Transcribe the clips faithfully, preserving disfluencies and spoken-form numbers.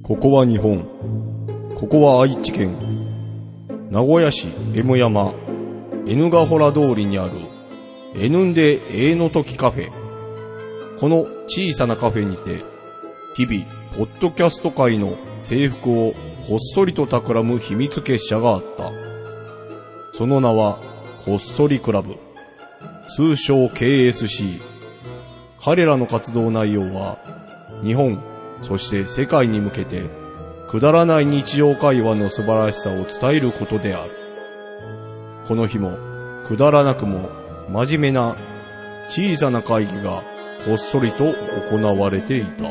ここは日本。ここは愛知県。名古屋市 M 山 N ヶ原通りにある N んでええのときカフェ。この小さなカフェにて、日々、ポッドキャスト界の征服をこっそりと企む秘密結社があった。その名は、こっそりクラブ。通称 ケーエスシー。彼らの活動内容は、日本、そして世界に向けて、くだらない日常会話の素晴らしさを伝えることである。この日も、くだらなくも真面目な小さな会議がこっそりと行われていた。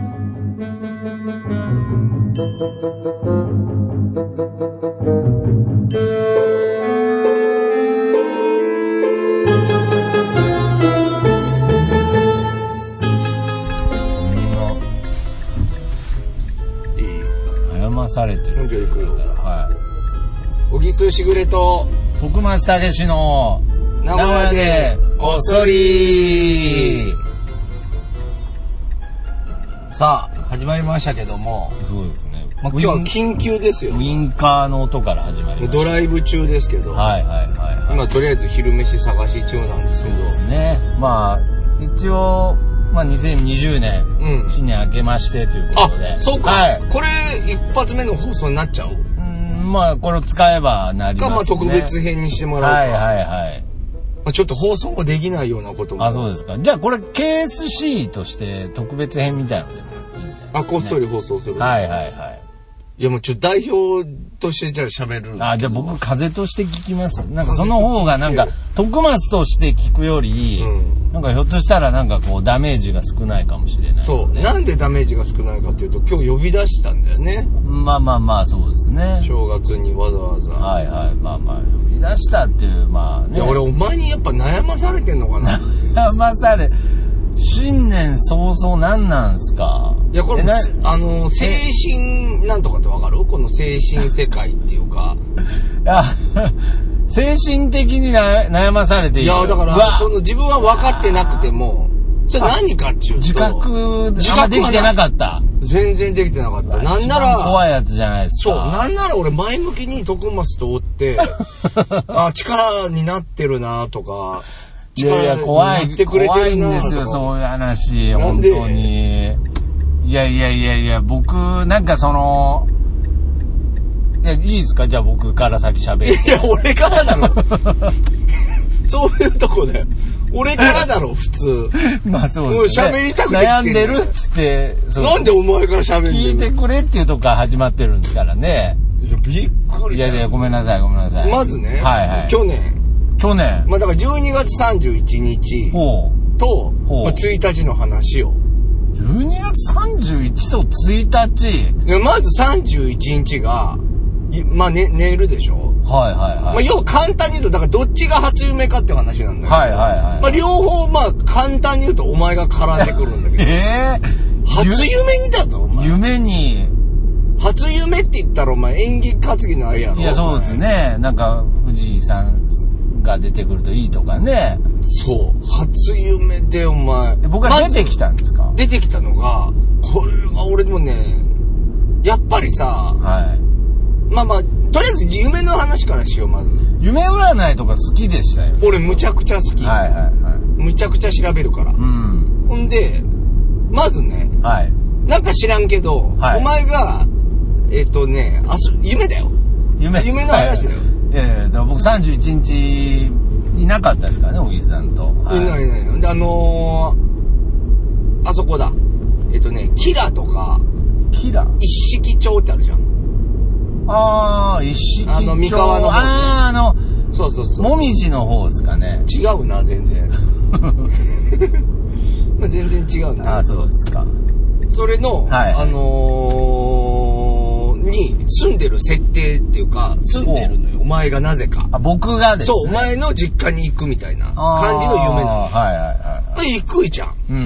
されてる。 じゃあ行くよ。 はい。 小木須しぐれと徳松たけしの名古屋でこっそり。さあ始まりましたけども。 そうですね。まあ、今日は緊急ですよ。 ウインカーの音から始まりました。 ドライブ中ですけど。 はいはいはい、はい。 今とりあえず昼飯探し中なんですけど。 そうですね。まあ一応。まあ、にせんにじゅうねん、うん、新年明けましてということで。 あ、そうか。はい、これ一発目の放送になっちゃう？ うん、まあこれを使えばなりますね。か、 まあ特別編にしてもらうか。 はいはいはい。 まあ、ちょっと放送もできないようなことも。 あ、そうですか。じゃあこれ ケーエスシー として特別編みたいなのでもいいんじゃないですか、ね。 あ、こっそり放送する。 はいはいはい。 いやもうちょっと代表としてじゃあ喋る。 あ、じゃあ僕風として聞きます。なんかその方がなんか徳松として聞くより、うん、なんかひょっとしたらなんかこうダメージが少ないかもしれない、ね。 そう。なんでダメージが少ないかっていうと今日呼び出したんだよね。 まあまあまあそうですね。 正月にわざわざ。 はいはい。まあまあ呼び出したっていうまあね。 いや俺お前にやっぱ悩まされてんのかな。 悩まされ。新年早々何なんすか？ いや、これ、あの、精神なんとかってわかる？この精神世界っていうか。 いや、精神的にな悩まされている。 いや、だから、その自分は分かってなくても、それ何かっていうと。 自覚、自覚できてなかった。 全然できてなかった。なんなら、 怖いやつじゃないですか。 そう、なんなら俺前向きに徳松と追って、あ、力になってるなとか、 いやいや、怖い、怖いんですよ、そういう話、本当に。いやいやいやいや、僕、なんかその、いや、いいですか？じゃあ僕から先喋る。 いや、俺からだろ。そういうとこだよ。俺からだろ、普通。 まあそうですね。 もう喋りたくて悩んでるっつって、 なんでお前から喋るの？ 聞いてくれっていうとこから始まってるんですからね。 いや、びっくり。 いやいや、ごめんなさい、ごめんなさい。 まずね、 はいはい。 去年。 去年。 まあだからじゅうにがつさんじゅういちにちと、まあ、ついたちの話を。 じゅうにがつさんじゅういちとついたち。 まずさんじゅういちにちが、まあ、ね、寝るでしょ？ はいはいはい。 まあ、要は簡単に言うと、だからどっちが初夢かっていう話なんだけど。 はいはいはい。 まあ、両方、まあ、簡単に言うとお前が絡んでくるんだけど。 えー、 初夢にだぞ、お前。 夢に。 初夢って言ったらお前演技担ぎのあれやろ。 いや、そうですね。なんか、藤井さんが出てくるといいとかね。 そう。初夢でお前。 僕は出てきたんですか？ 出てきたのが、これが俺でもね、やっぱりさ、 はい。 まあまあ、とりあえず夢の話からしよう、まず。 夢占いとか好きでしたよ。 俺むちゃくちゃ好き。 はいはいはい。 むちゃくちゃ調べるから。うん。ほんで、まずね、はい。なんか知らんけど、はい、お前が、えっとね、あそ、夢だよ。 夢夢の話だよ。 はい、いやいや、だから僕さんじゅういちにちいなかったですからね、小木さんと。 はい、いないいない。で、あのー、あそこだ。えっとね、キラとか、 キラ一式町ってあるじゃん。 ああ、一式町。 あの、三河の方、ね。 ああ、あの、 そうそうそう。 もみじの方ですかね。 違うな、全然。まあ全然違うな。 ああ、そうですか。 それの、はい、あのー、に住んでる設定っていうか、住んでるのよ。お前がなぜか。 あ、僕がですね。 そう、お前の実家に行くみたいな感じの夢なの。はいはいはい。で、行くじゃん。うん。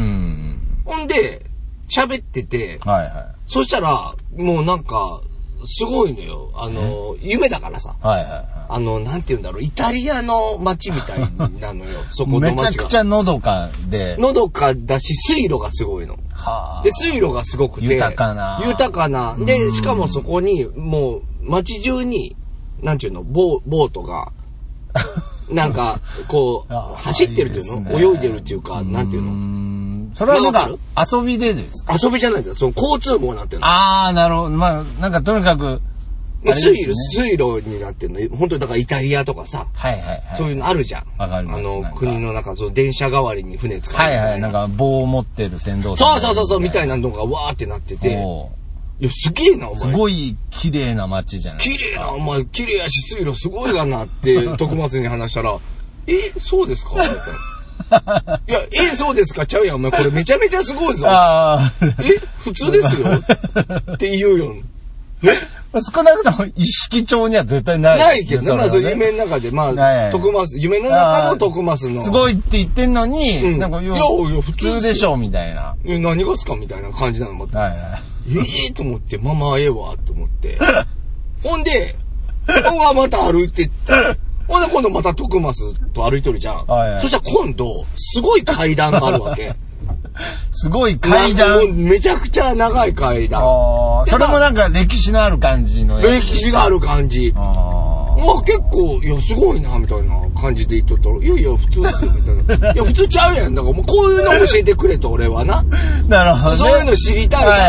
ほんで、喋ってて、はいはい。そしたら、もうなんか、すごいのよ。あの、夢だからさ。はいはいはあの、なんて言うんだろう、イタリアの街みたいなのよ、そこの街が。 めちゃくちゃのどかで。 のどかだし、水路がすごいの。はあ。で、水路がすごくて。 豊かな。 豊かな。で、しかもそこに、もう、街中に、なんていうの、ボボートが、なんか、こう、走ってるっていうの、泳いでるっていうか、なんていうの。 それはなんか、遊びでですか？ 遊びじゃないんだよ。その交通網になってるの。 ああ、なるほど。まあ、なんかとにかく、 水路、水路になってるの。本当にだからイタリアとかさ。 はいはいはい。 そういうのあるじゃん。 わかります。 あの、国の中、その電車代わりに船使う。 はいはい。なんか棒を持ってる船頭さん。そうそうそうそう、みたいなのがわーってなってて。いや、すげえな、お前。 すごい綺麗な街じゃないですか。 綺麗な、お前、綺麗やし、水路すごいがなって、徳松に話したら、え、そうですかみたいな。いや、え、そうですかちゃうやん、お前、これめちゃめちゃすごいぞ。え、普通ですよって言うよ。 ね、少なくとも意識帳には絶対ない、 ね。ないけど、まあ、そう、夢の中で、まあ、徳松、夢の中の徳松の。 すごいって言ってんのに、 うん、 なんか、いや、 いや、 普通でしょ、みたいな。 え、何がすかみたいな感じなのも。はいはい。ええー、と思って、ママええわ、と思って。ほんで、ほんがまた歩いてって、ほんで今度また徳松と歩いとるじゃん。はいはい、そしたら今度、すごい階段があるわけ。 すごい階段。 めちゃくちゃ長い階段。 それもなんか歴史のある感じのやつ。歴史がある感じ。あまあ結構、いや、すごいな、みたいな感じで言っとったら、いやいや、普通ですよ、みたいな。いや、普通ちゃうやん。だからもうこういうの教えてくれと、俺はな。 なるほど、ね。 そういうの知りたいから、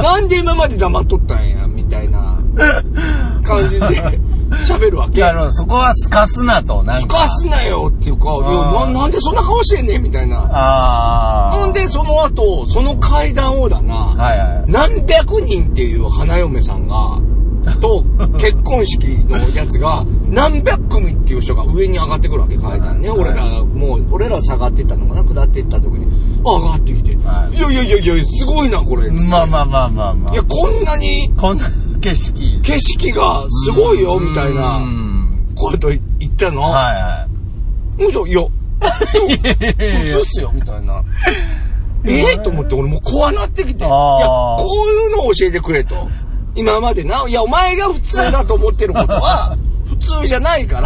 なんで今まで黙っとったんや、みたいな感じで喋るわけ。 なるほど、そこはすかすなと、なんか。 すかすなよっていうか、いや、な、なんでそんな顔してんねん、みたいな。ああ。ほんで、その後、その階段をだな、はいはい、何百人っていう花嫁さんが、と、結婚式のやつが、何百組っていう人が上に上がってくるわけ、階段ね。はい、俺ら、もう、俺ら下がってったのかな、下ってった時に、上がってきて。はい、いやいやいやいや、すごいな、これ。 まあまあまあまあまあ。 いや、こんなに、 こんな景色。 景色がすごいよ、みたいな、こうやって言ったの。はいはい。いや、いや、普通っすよ、みたいな。ええと思って、俺もう怖なってきて。いや、こういうのを教えてくれと。今までな、いや、お前が普通だと思ってることは、普通じゃないから。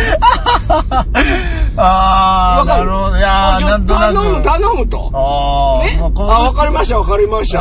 ああ、なるほど。いやー、なんとなく。 頼む、頼むと。あね。あ、わかりました、わかりました。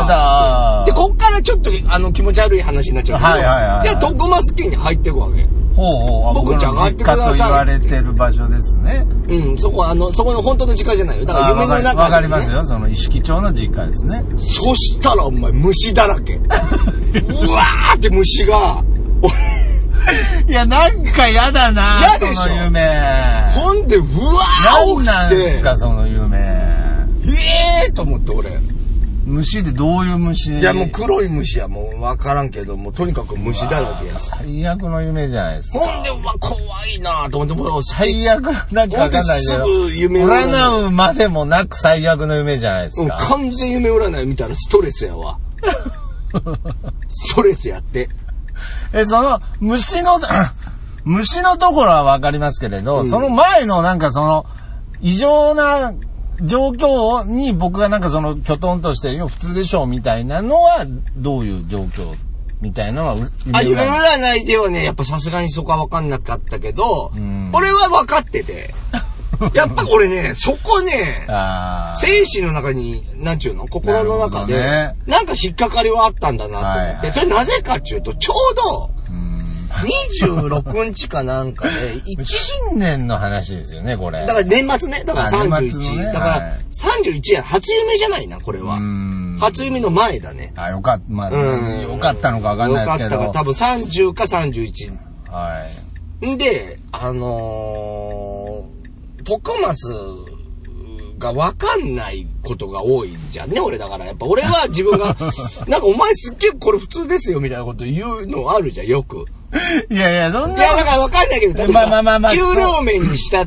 で、こっからちょっと、あの、気持ち悪い話になっちゃうけど。はいはいはい。いや、徳松家に入っていくわけ。 ほうほう。 僕ちゃん上がってください。 実家と言われてる場所ですね。 うん、そこ、あの、そこの本当の実家じゃないよ。だから夢の中で、ね。 わかりますよ、その意識帳の実家ですね。 そしたら、お前、虫だらけ。うわーって虫が、 いや、なんかやだな、 やでしょその夢。 ほんで、うわーなんなんですか、その夢。 ええーと思って、俺。 虫でどういう虫？ いや、もう黒い虫や、もうわからんけど、もうとにかく虫だらけや。 最悪の夢じゃないですか。 ほんで、うわ、怖いなと思って、もう最悪、なんかわかんないけど。すぐ夢占うまでもなく最悪の夢じゃないですか。 完全夢占い見たらストレスやわ。ストレスやって。 え、その、虫の、虫のところはわかりますけれど、うん、その前のなんかその、異常な状況に僕がなんかその、きょとんとして、普通でしょうみたいなのは、どういう状況みたいなのは夢占い？ あ、夢占いではね、やっぱさすがにそこはわかんなかったけど、うん、俺はわかってて。やっぱ俺ね、そこね、生死の中に、なんちゅうの心の中で、ね、なんか引っかかりはあったんだなと思って、はいはい、それなぜかっていうと、ちょうど、にじゅうろくにちかなんかで、 新年の話ですよね、これ。 だから年末ね、だからさんじゅういち。ね、だからさんじゅういちや、初夢じゃないな、これは。初夢の前だね。 あ、よかった、まあ、よかったのかわかんないですけど。 よかったか、多分さんじゅうかさんじゅういち。はい。んで、あのー、徳松が分かんないことが多いじゃんね、俺だから。やっぱ俺は自分が、なんかお前すっげえこれ普通ですよみたいなこと言うのあるじゃん、よく。 いやいや、そんな。 いや、だから分かんないけど、例えば、まあまあまあまあ、給料面にしたって、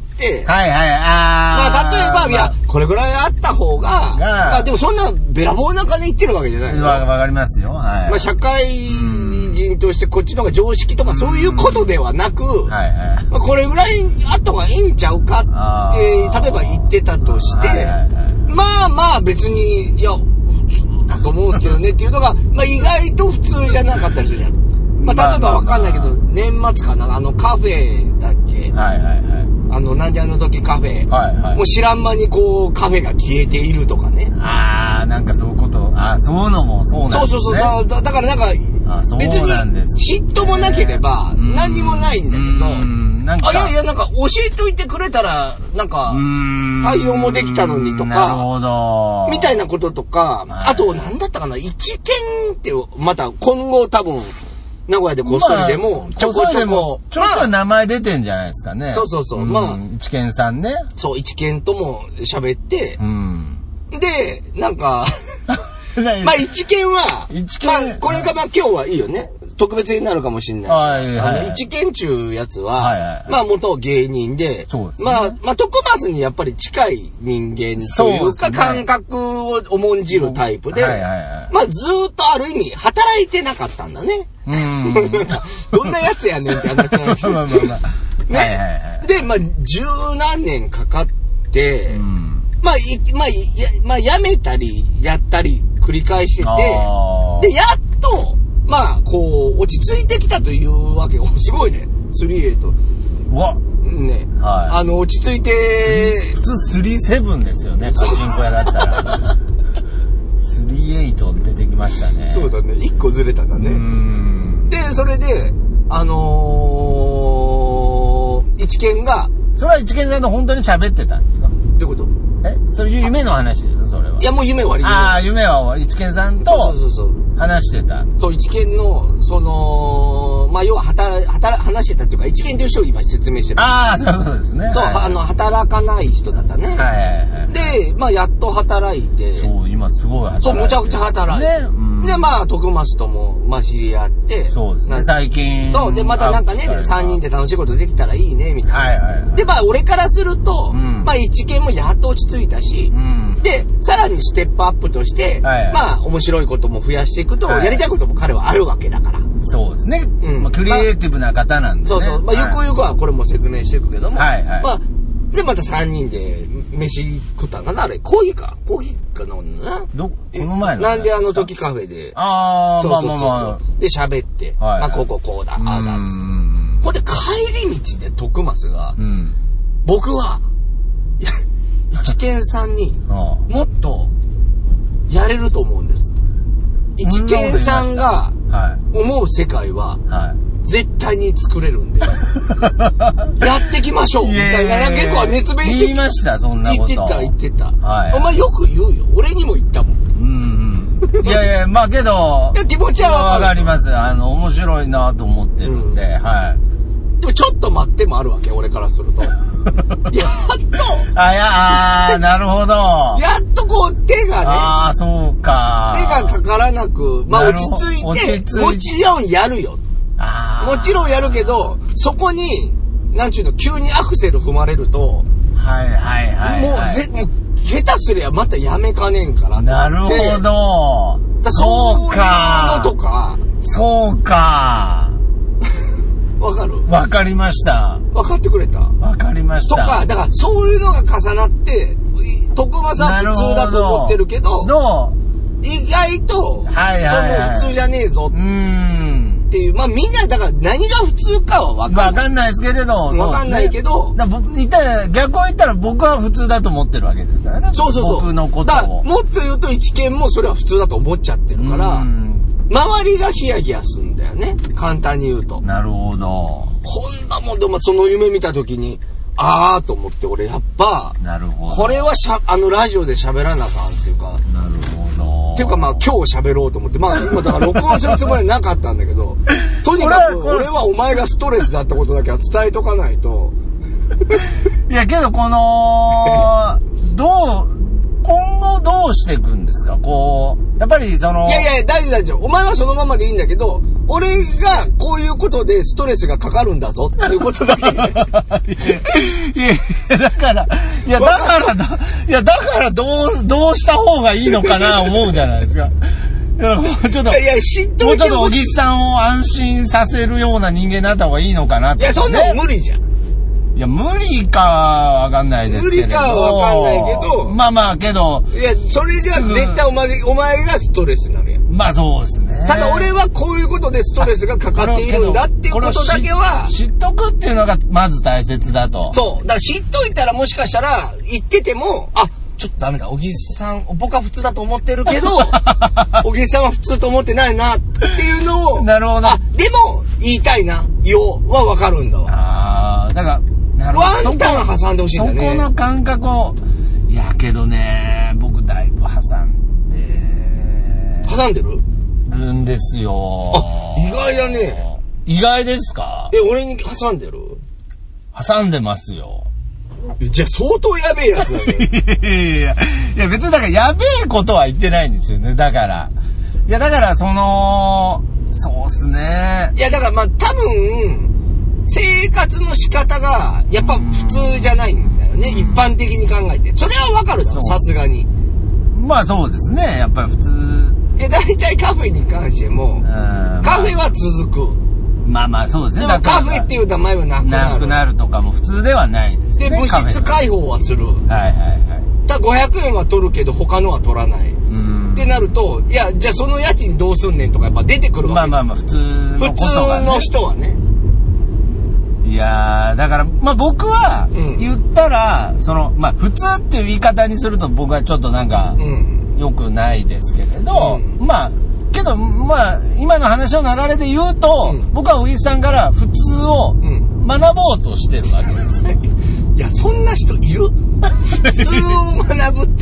はいはい、あまあ例えば、まあ、いや、これぐらいあった方が、まあでもそんなべらぼうな金言ってるわけじゃないよ。 わかりますよ、はい。 まあ社会人としてこっちの方が常識とかそういうことではなく、はいはい。まあこれぐらいあった方がいいんちゃうかって、例えば言ってたとして、はいはいはい、まあまあ別に、いや、普通だと思うんですけどねっていうのが、まあ意外と普通じゃなかったりするじゃん。 まあ、例えばわかんないけど、年末かな、あのカフェだっけ？ はいはいはい。 あの、なんであの時カフェ。 はいはい。 もう知らん間にこう、カフェが消えているとかね。 ああ、なんかそういうこと、ああ、そういうのもそうなんですね。 そうそうそう。だ, だからなんか、 あそうなんです、 ね、別に嫉妬もなければ、何にもないんだけど、なんかあ、いやいや、なんか教えといてくれたら、なんか、対応もできたのにとか、 なるほど。 みたいなこととか、はい、あと、なんだったかな、一見って、また今後多分、名古屋でこっそりでも、 ちょこちょこ、ちょっと名前出てんじゃないですかね。 そうそうそう。まあ、 一見さんね。 そう、一見とも喋って、 うん、 で、なんか、まあ一見は、 一見、 まあこれがまあ今日はいいよね。特別になるかもしれない。 はいはい、 あの一見中やつは、 はいはい、 まあ元芸人で、 そうですね、 まあ、まあ徳松にやっぱり近い人間というか、感覚を重んじるタイプで、 はいはいはい、 まあずーっとある意味働いてなかったんだね。 うん。 どんなやつやねんって話なんですよ。 まあまあまあ。 ね、 はいはいはい。 で、まあ十何年かかって、 うん、 まあ、い、まあ、や、まあ、やめたり、やったり、繰り返してて、で、やっと、まあ、こう、落ち着いてきたというわけ。すごいね、スリーエイト。 うわね。 はい。 あの、落ち着いて、 普通スリーセブンですよね、パチンコ屋だったら。スリーエイト出てきましたね。 そうだね、いっこずれたんだね。 うん。 で、それで、あのー、一見が、 それは一見さんと本当に喋ってたんですか？ どういうこと？ えそれ夢の話ですそれは。 いやもう夢終わり。 ああ、夢は一見さんと話してた。 そう、一見の、その、まあ、要は働、働、話してたっていうか、一見という人を今説明してる。 ああ、そういうことですね。 そう、はいはい、あの、働かない人だったね。 はいはいはい。 で、まあ、やっと働いて。 そう、今すごい働いて。 そう、むちゃくちゃ働いて。ね。うん、で、まあ、徳松とも、まあ、知り合って。 そうですね。最近。 そう、で、またなんかね、三人で楽しいことできたらいいね、みたいな。 はいはいはい。 で、まあ、俺からすると、うん、まあ、一見もやっと落ち着いたし、うん、で、さらにステップアップとして、はいはい、まあ、面白いことも増やしていくと、はい、やりたいことも彼はあるわけだから。 そうですね。うん。まあ、クリエイティブな方なんで、ね。 そうそう。まあ、ゆくゆくはこれも説明していくけども。 はいはい。 まあ、で、また三人で飯食ったんかなあれ、コーヒーか。コーヒーかなど、この前のなんであの時カフェで。 ああ、そうそうそうそう、まあまあまあ。 で、喋って、はいはい、まあ、こここうだ、ああだ、つって。ほんで、帰り道で徳松が、うん、僕は、一見さんにもっとやれると思うんです。一見さんが思う世界は絶対に作れるんで、やってきましょうみたいな結構熱弁して言いましたそんなこと。 言ってた言ってた。 はい、 お前よく言うよ。俺にも言ったもん。 うんうん。いやいやまあけど。 いや気持ちはわかります。あの面白いなと思ってるんで、うん、はい。 でもちょっと待ってもあるわけ俺からすると。やっと。 あ、いや、あなるほど。 やっとこう手がね。 ああ、そうか。 手がかからなく、まあ落ち着いて、もちろんやるよ。あもちろんやるけど、そこに、なんちゅうの、急にアクセル踏まれると、 はいはいはい、はい。 もう、へ、もう、下手すりゃまたやめかねんからなるほど。そうか。 そういうのとか。 そうか。 わかる？ わかりました。 わかってくれた？ わかりました。 とか、だからそういうのが重なって、徳間さん普通だと思ってるけど、 どう意外と、 はいはいはい、 その普通じゃねえぞうーんっていう、まあみんなだから何が普通かはわかんない。 わかんないですけれど、 わかんないけど、 だ僕言ったら逆を言ったら僕は普通だと思ってるわけですからね。 そうそうそう。 僕のことを。 だからもっと言うと一見もそれは普通だと思っちゃってるから、周りがヒヤヒヤするんだよね。簡単に言うと。 なるほど。 こんなもんでもその夢見たときに、あーと思って俺やっぱ、 なるほど。 これはしゃ、あのラジオで喋らなあかんっていうか。 なるほど。 っていうかまあ今日喋ろうと思って、まあ今だから録音するつもりはなかったんだけど、とにかく俺はお前がストレスだったことだけは伝えとかないと。 いやけどこの、どう、今後どうしていくんですかこう、やっぱりその。 いやいや、大丈夫大丈夫。お前はそのままでいいんだけど、俺がこういうことでストレスがかかるんだぞっていうことだけ。いやいや、だから、いや、だからだ、いや、だからどう、どうした方がいいのかな思うじゃないですか。いや、もうちょっと、いや、知ってもうちょっとおじさんを安心させるような人間になった方がいいのかなって、ね。 いや、そんなの無理じゃん。 いや、無理かはわかんないですけど。無理かはわかんないけど。まあまあけど。 いや、それじゃ絶対お前、お前がストレスになるやん。 まあそうですね。 ただ俺はこういうことでストレスがかかっているんだっていうことだけは。 知っとくっていうのがまず大切だと。 そう。だから知っといたらもしかしたら言ってても、あ、ちょっとダメだ。小木さん、僕は普通だと思ってるけど、小木さんは普通と思ってないなっていうのを。 なるほど。 あ、でも言いたいな、よはわかるんだわ。 ああ、だから、なるほど。 ワンタン挟んでほしいんだね。 そこの感覚を、いやけどね、僕だいぶ挟んで。 挟んでるるんですよ。 あ、意外だね。 意外ですか？ え、俺に挟んでる？ 挟んでますよ。 じゃあ相当やべえやつだね。 いやいや、いや別にだからやべえことは言ってないんですよね。だから。いやだからその、そうっすね。 いやだからまあ多分、生活の仕方がやっぱ普通じゃないんだよね。一般的に考えて。それはわかるだろ、さすがに。 まあそうですね。やっぱり普通。 いや大体カフェに関しても、カフェは続く。 まあまあそうですね。 でもカフェっていう名前はなくなる。 なくなるとかも普通ではないですね。 で、物質開放はする。はいはいはい。 ただごひゃくえんは取るけど他のは取らない。うんってなると、いや、じゃあその家賃どうすんねんとかやっぱ出てくるわけ。 まあまあまあ普通のことが、ね。 普通の人はね。 いやー、だから、まあ僕は、言ったら、うん、その、まあ普通っていう言い方にすると僕はちょっとなんか、良くないですけれど、うん、まあ、けど、まあ、今の話の流れで言うと、うん、僕は小木さんから普通を学ぼうとしてるわけです。 いや、そんな人いる？普通を学ぶって。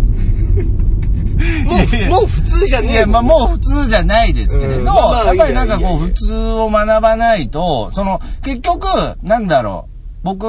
もう、もう普通じゃねえ。 いや、まあもう普通じゃないですけれど、うんまあまあ、やっぱりなんかこう普通を学ばないと、その、結局、なんだろう、僕、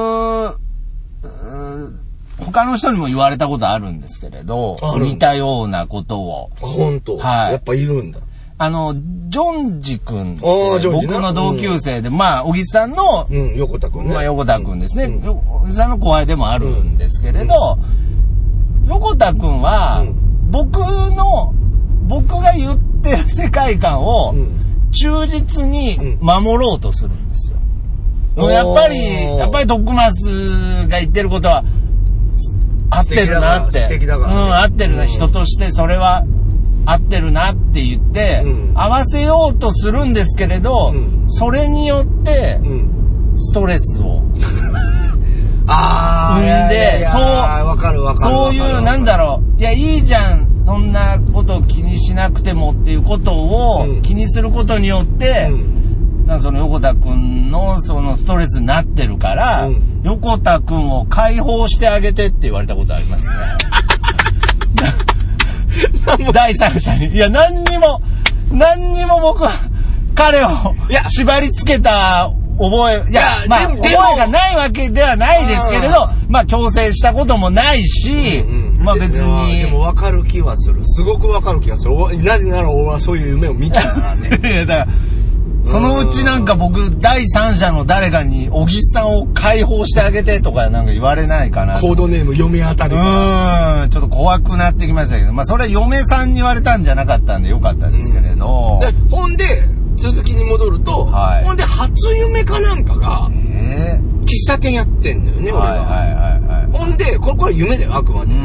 他の人にも言われたことあるんですけれど、似たようなことを。 あ、本当。はい。やっぱいるんだ。 あの、ジョンジ君、僕の同級生で、うん、まあ、小木さんの、 うん、横田君ね。 まあ、横田君ですね。うん、小木さんの後輩でもあるんですけれど、うん、横田君は、うん、僕の、僕が言ってる世界観を、忠実に守ろうとするんですよ。うん、やっぱり、やっぱり徳松が言ってることは、合ってるなって。 素敵だから。 うん、合ってるな。人としてそれは合ってるなって言って、うん、合わせようとするんですけれど、うん、それによって、ストレスを、 あ生んで、 そう、わかるわかる。 そういう、なんだろう、いや、いいじゃん、そんなこと気にしなくてもっていうことを気にすることによって、うんなんかその横田くんのそのストレスになってるから、うん、横田くんを解放してあげてって言われたことありますね。第三者に。いや、何にも、何にも僕は彼を縛り付けた覚え、いや、いやまあ、覚えがないわけではないですけれど、まあ、強制したこともないし、うんうん、まあ別に。 でも分かる気はする。すごく分かる気がする。なぜなら俺はそういう夢を見たからね。 いや、だからそのうちなんか僕、第三者の誰かに、小木さんを解放してあげてとかなんか言われないかな。 コードネーム、嫁あたり。 うーん、ちょっと怖くなってきましたけど、まあそれは嫁さんに言われたんじゃなかったんでよかったんですけれど。 うん、でほんで、続きに戻ると、はい、ほんで初夢かなんかが、えー、喫茶店やってんのよね、俺が。はいはいはいはい。ほんで、これ、これ夢だよ、あくまで。うん、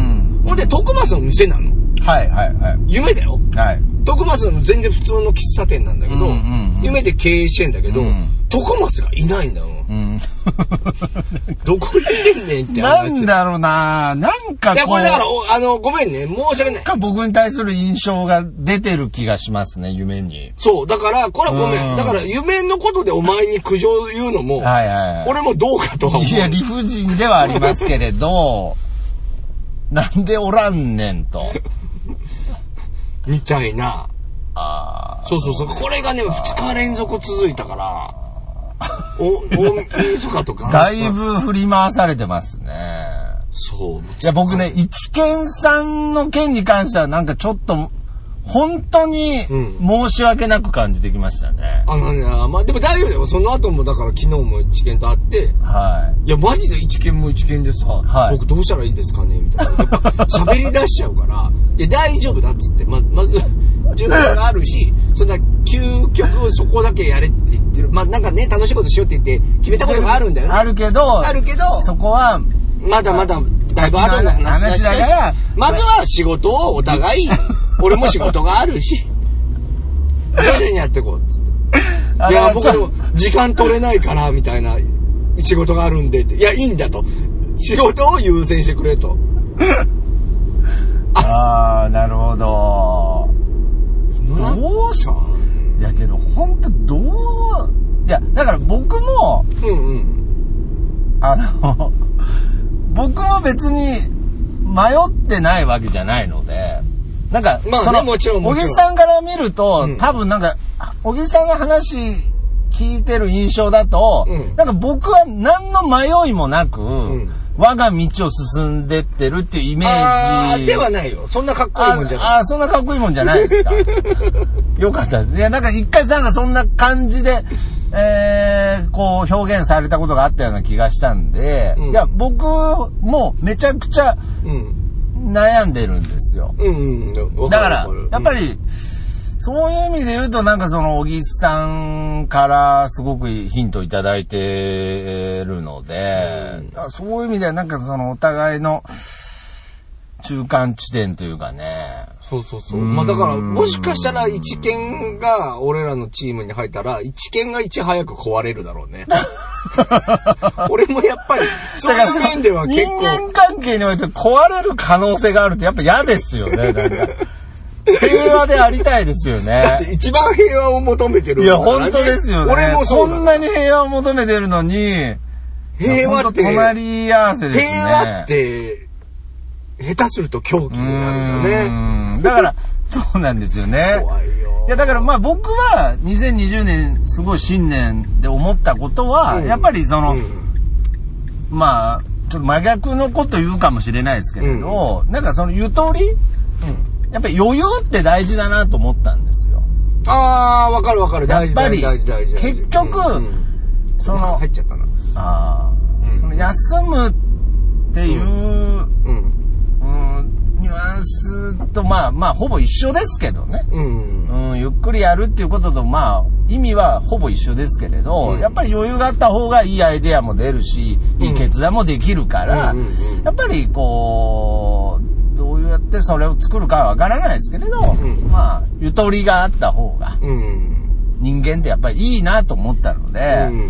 ほんで、徳松の店なの。 はいはいはい。 夢だよ。 はい。 徳松の全然普通の喫茶店なんだけど、うんうんうん、夢で経営してんだけど、うん、徳松がいないんだよ。うん、どこにいてんねんって話。なんだろうななんかこう。いや、 これだから、あの、ごめんね、申し訳ない。なんか僕に対する印象が出てる気がしますね、夢に。 そう、だから、これはごめん。うん、だから、夢のことでお前に苦情言うのも、はいはいはい、俺もどうかとは思う。 いや、理不尽ではありますけれど、なんでおらんねんと。 みたいな。ああ。そうそうそう。これがね、ふつか連続続いたから、お、大晦日とか。 だいぶ振り回されてますね。 そう。 いや、僕ね、一見さんの件に関してはなんかちょっと、本当に申し訳なく感じてきましたね。 うん、あのね、まあでも大丈夫だよ。その後もだから昨日も一件と会って、はい。いや、マジで一件も一件でさ、はい、僕どうしたらいいですかねみたいな。喋り出しちゃうから、いや、大丈夫だっつって、まず、まず、順番があるし、そんな、究極そこだけやれって言ってる。まあなんかね、楽しいことしようって言って決めたことがあるんだよね。 あるけど、 あるけど、 そこは、 まだまだ、だいぶ後の話だから、まずは仕事をお互い、俺も仕事があるし、 ってこう、つって。いや、僕も時間取れないから、みたいな、仕事があるんでって。いや、いいんだと。仕事を優先してくれと。 ああ、なるほど。どうしよう。いやけど、ほんとどう、いや、だから僕も、うんうん。あの、僕も別に迷ってないわけじゃないので、なんか、まあね、その、もちろんもちろん。小木さんから見ると、うん、多分なんか、小木さんの話聞いてる印象だと、うん、なんか僕は何の迷いもなく、うん我が道を進んでってるっていうイメージ。 あー、ではないよ。そんなかっこいいもんじゃない。 ああ、そんなかっこいいもんじゃないですか。よかった。いや、なんか一回さんがそんな感じで、えー、こう表現されたことがあったような気がしたんで、うん、いや、僕もめちゃくちゃ悩んでるんですよ。うんうんうん、だから、やっぱり、そういう意味で言うと、なんかその、小木さんからすごくヒントいただいてるので、うん、そういう意味ではなんかその、お互いの中間地点というかね。 そうそうそう。まあだから、もしかしたら一見が俺らのチームに入ったら、一見がいち早く壊れるだろうね。俺もやっぱり、そういう面では結構。 人間関係において壊れる可能性があるってやっぱ嫌ですよね、なんか。平和でありたいですよね。 だって一番平和を求めてる、 ね。いや、本当ですよね。俺もそうだ。こんなに平和を求めてるのに、 平和って、 隣り合わせですね。 平和って、下手すると狂気になるよね。 だから、そうなんですよね。怖いよ。いや、だからまあ僕はにせんにじゅうねんすごい新年で思ったことは、うん、やっぱりその、うん、まあ、ちょっと真逆のこと言うかもしれないですけれど、うん、なんかそのゆとり、うんやっぱり余裕って大事だなと思ったんですよ。 ああ、わかるわかる。大事大事大事大事。結局、うん、その、 入っちゃったな。 ああ、うん、その休むっていう、うんうんうん、ニュアンスと、まあまあ、ほぼ一緒ですけどね。うんうん、ゆっくりやるっていうことと、まあ、意味はほぼ一緒ですけれど、うん、やっぱり余裕があった方がいいアイデアも出るし、いい決断もできるから、うんうんうん、やっぱりこう、どうやってそれを作るかはわからないですけれど、うん、まあ、ゆとりがあった方が、うん、人間ってやっぱりいいなと思ったので、うん、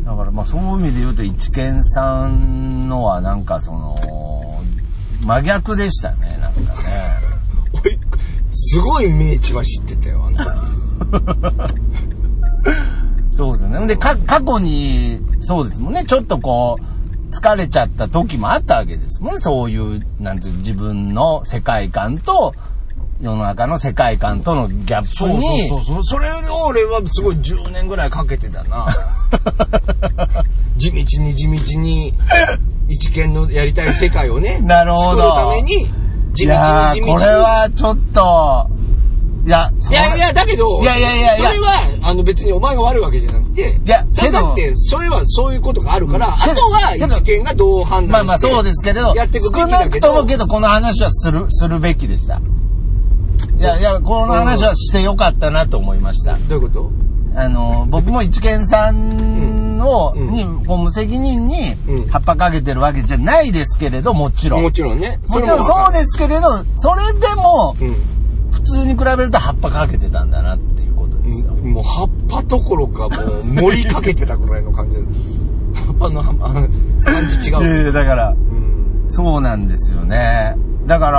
だからまあそういう意味で言うと、一見さんのはなんかその、真逆でしたね、なんかね。 俺、すごい名地は知ってたよ、あのそうですよね。で、か、過去に、そうですもんね、ちょっとこう、疲れちゃった時もあったわけですもんね。そういう、なんていう、自分の世界観と、世の中の世界観とのギャップに。 そうそうそう。それを俺はすごいじゅうねんぐらいかけてたな。地道に地道に、一見のやりたい世界をね、 なるほど。 作るために、地道に地道に。 これはちょっと、いや、 いやいや、だけど、 いやいやいやそれは、あの別にお前が悪いわけじゃなくて、いや、けどだって、それはそういうことがあるから、うん、あとは一見がどう判断して、 まあまあそうですけれど、やっていくべきだけど、少なくともけどこの話はする、するべきでした。いやいや、この話はしてよかったなと思いました。 どういうこと？ あの、僕も一見さんを、うん、に、こう無責任に葉っぱかけてるわけじゃないですけれど、もちろん。 もちろんね。 もちろんそうですけれど、それでも、うん普通に比べると葉っぱかけてたんだなっていうことですよ。 もう葉っぱどころかもう森かけてたぐらいの感じで。葉っぱの感じ違う。 いやいやだから、うん、そうなんですよね。だから、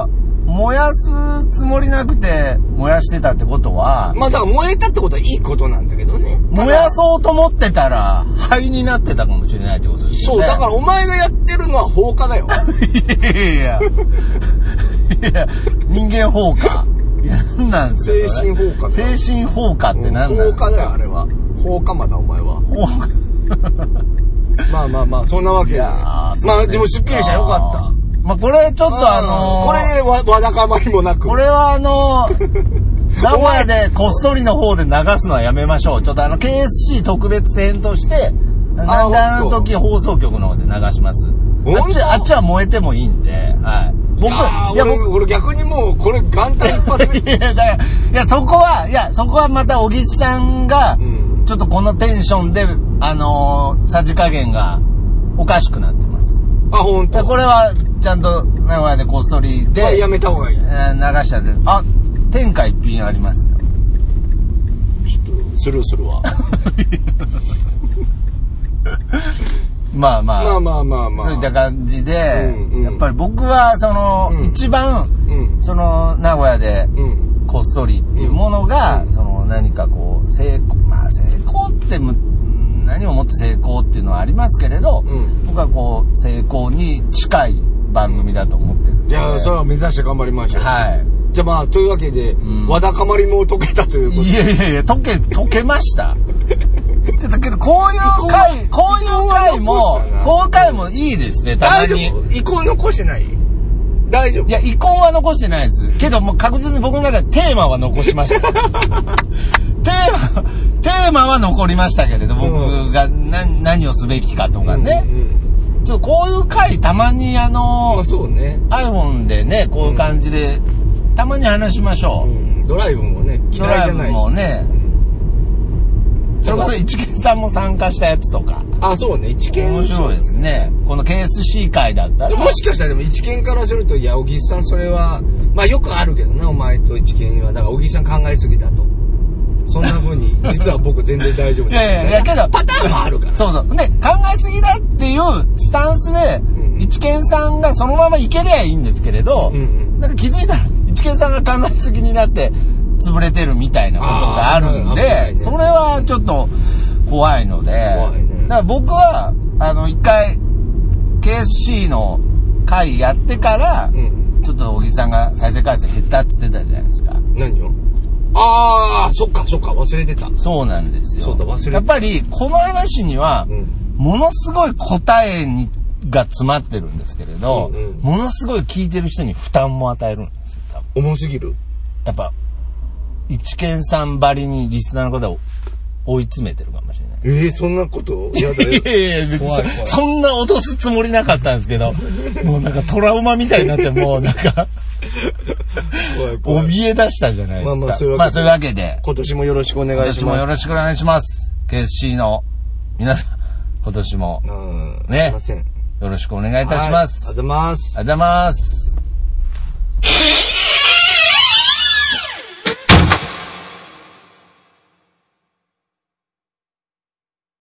燃やすつもりなくて燃やしてたってことは。 まあだから燃えたってことはいいことなんだけどね。 燃やそうと思ってたら灰になってたかもしれないってことですよね。 そう、だからお前がやってるのは放火だよ。 いやいや。いや、人間放火。いや、なんなんですよ、ね。 精神放火。 精神放火って何なんですか、 放火だよ、あれは。放火魔だ、お前は。放火。まあまあまあ、そんなわけで。まあ、でもすっきりしたよかった。 まあ、これちょっとあのー、 これわ、わだかまりもなく。 これはあのー、名古屋でこっそりの方で流すのはやめましょう。ちょっとあの、ケーエスシー 特別編として、なんであの時放送局の方で流します。あっち、あっちは燃えてもいいんで、はい。僕、 いや、僕、俺逆にもう、これ元旦一発目。 いや、だから、いや、そこは、いや、そこはまた小木さんが、ちょっとこのテンションで、あのー、さじ加減がおかしくなってます。 あ、ほんと。 これは、ちゃんと名古屋でこっそりで、 やめた方がいい。 流したで、あ、天下一品ありますよ。 ちょっと、スルーするわ。 まあまあ。 まあまあまあまあ。 そういった感じで、 うんうん、 やっぱり僕は、その、うん、一番、うん、その、名古屋で、こっそりっていうものが、うん、その、何かこう、成功、まあ成功ってむ、何をもって成功っていうのはありますけれど、うん、僕はこう、成功に近い番組だと思ってるんで。 いや、それは目指して頑張りましょう。 はい。 じゃあまあ、というわけで、うん、わだかまりも解けたということで。 いやいやいや、解け、解けました。だけど、こういう回、こういう回も、こういう回もいいですね、たまに。 遺恨残してない？大丈夫？ いや、遺恨は残してないです。けど、もう確実に僕の中でテーマは残しました。テーマ、テーマは残りましたけれど、僕が何、何をすべきかとかね。うんうん、ちょっとこういう回、たまにあの、 まあそうね、 iPhone でね、こういう感じで、うん、たまに話しましょう。うん、 ドライブもね、嫌いじゃないし。ドライブもね、それこそ一見さんも参加したやつとか。 あ、そうね、一見。 面白いですね。この ケーエスシー 会だったら。 もしかしたらでも一見からすると、いや、小木さんそれは、まあよくあるけどね、お前と一見は。だから小木さん考えすぎだと。そんな風に、実は僕全然大丈夫です、ね。 いやいやいや、けど、 パターンもあるから。 そうそう。で、考えすぎだっていうスタンスで、うん、一見さんがそのままいけりゃいいんですけれど、うんうん、なんか気づいたら、一見さんが考えすぎになって、潰れてるみたいなことがあるんで、ね、それはちょっと怖いので、怖いね、だから僕は、あの、一回、ケーエスシー の回やってから、うん、ちょっと小木さんが再生回数減ったって言ってたじゃないですか。 何を？ああ、そっかそっか、忘れてた。 そうなんですよ。 そうだ、忘れてた。 やっぱり、この話には、うん、ものすごい答えにが詰まってるんですけれど、うんうん、ものすごい聞いてる人に負担も与えるんですよ。 重すぎる？ やっぱ、一見さんばりにリスナーの方を追い詰めてるかもしれない。 ええー、そんなことやだよ。 いやいや、別にそんな脅すつもりなかったんですけど、もうなんかトラウマみたいになって、もうなんか、怖い怖い怯え出したじゃないですか。まあまあ、そういうわけで。まあそういうわけで。 今年もよろしくお願いします。 今年もよろしくお願いします。ケーエスシー の皆さん、今年も、ね、よろしくお願いいたします。 はい、ありがとうございます。 ありがとうございます。